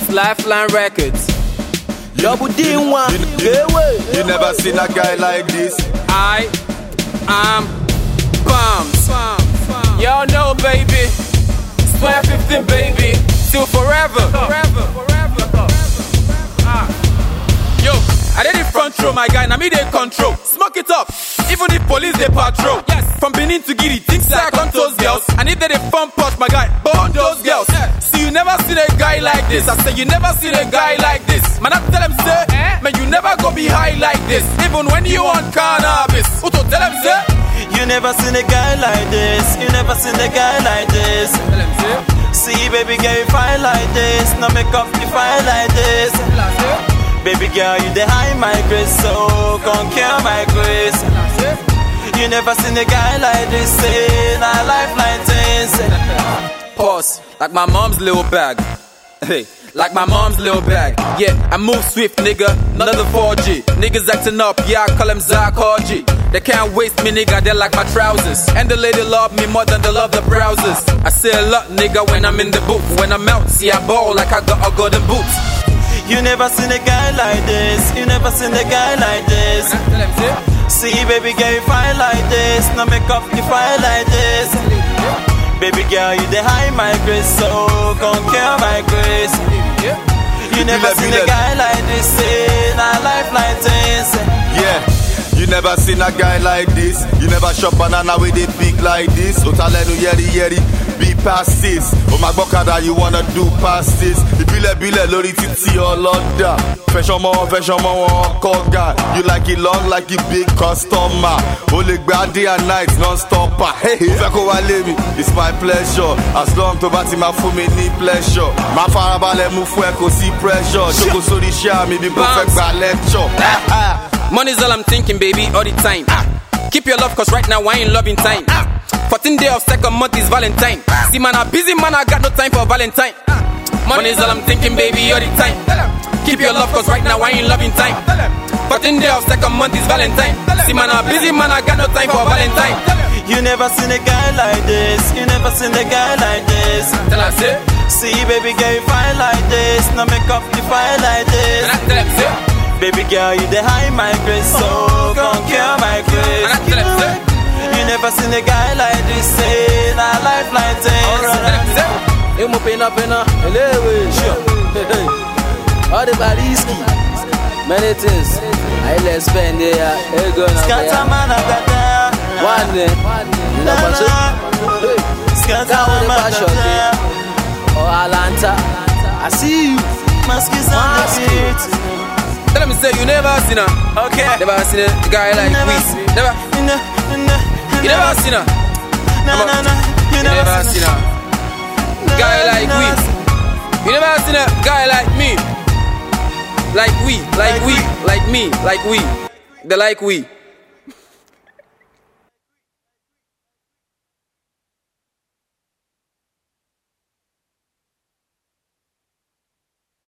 It's Lifeline Records. Double D1. You never seen a guy like this. I am Bums. Y'all know, baby. Square 15, baby. Till forever. Yo, I did the front row, my guy. Now me they control. Smoke it up. Even if police they patrol. Yes. From Benin to Giddy, things like on those girls. And if they fun push, my guy, burn those girls. See, you never seen a guy like this. I say you never seen a guy like this. Man, I tell them say, man, you never go be high like this. Even when you on cannabis. Uto tell them say, you never seen a guy like this. You never seen a guy like this. tell them say, See, baby girl, you fine like this. No make up, you fine like this. Baby girl, you the high my grace, so come kill my grace. You never seen a guy like this, say, nah, Lifeline things. Pause, like my mom's little bag. Hey, like my mom's little bag. Yeah, I move swift, nigga, another 4G. Niggas acting up, yeah, I call them Zach RG. They can't waste me, nigga, they like my trousers. And the lady love me more than they love the browsers. I say a lot, nigga, when I'm in the booth. When I'm out, see I ball like I got a golden boots. You never seen a guy like this. You never seen a guy like this. See, baby girl, you fine like this. No make up, you fine like this. Baby girl, you the high my grace, so come kill my grace. You never seen a guy like this, say, nah, Lifeline things. Yeah. You never seen a guy like this. You never shop banana with it big like this. So tell you yeri, be past this. Oh my bokada, you wanna do past this. The bile lori titi or London. Fashion more, koga. You like it long, like it big customer. Only bad day and night, non-stopper. Hey, it's my pleasure. As long to bati ma fu me ni pleasure. Ma farabale mu fu eko see pressure. Choko sorry share me be perfect by lecture. Money's all I'm thinking, baby, all the time. Keep your love, cause right now I ain't loving time. 14th day of second month is Valentine. See, man, I'm busy, man, I got no time for Valentine. Money's all I'm thinking, baby, all the time. Keep your love, cause right now I ain't loving time. 14th day of second month is Valentine. See, man, I'm busy, man, I got no time for Valentine. You never seen a guy like this. You never seen a guy like this. Tell her, say, See, baby girl, you fine like this. No make up, you fine like this. tell her, say, Baby girl, you the high my grace, so come kill my grace. tell her, say, You never seen a guy like this, say, nah, Lifeline things. Emo pena, elewe, sure. All the bariski, many things. I let's spend it, ego na Scatter man, I got there. one day, you know what I'm Scatter man, I got there. or Atlanta. I see you. Maskis on the beat. tell me, say, you never seen her. Okay. Never seen a guy like we. Never. You never seen her. You never seen a guy like we. You never seen a guy like me. Like we, like me, like we. They like we.